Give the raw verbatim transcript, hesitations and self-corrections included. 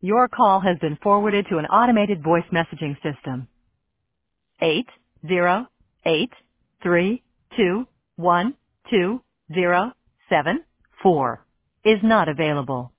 Your call has been forwarded to an automated voice messaging system. Eight zero eight three two one two zero seven four is not available.